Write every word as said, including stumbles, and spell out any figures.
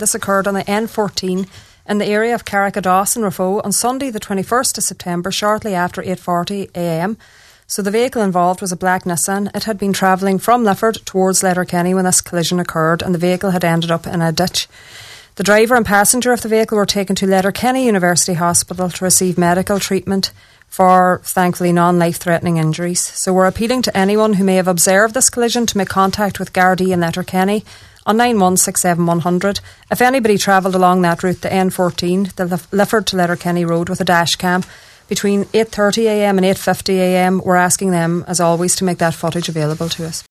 This occurred on the N fourteen in the area of Carrickadós and Raphoe on Sunday the twenty-first of September, shortly after eight forty a m. So the vehicle involved was a black Nissan. It had been travelling from Lifford towards Letterkenny when this collision occurred, and the vehicle had ended up in a ditch. The driver and passenger of the vehicle were taken to Letterkenny University Hospital to receive medical treatment for, thankfully, non-life-threatening injuries. So we're appealing to anyone who may have observed this collision to make contact with Gardaí in Letterkenny on nine one six seven one hundred. If anybody travelled along that route, the N fourteen, the Lifford to Letterkenny road, with a dash cam between eight thirty a m and eight fifty a m, we're asking them, as always, to make that footage available to us.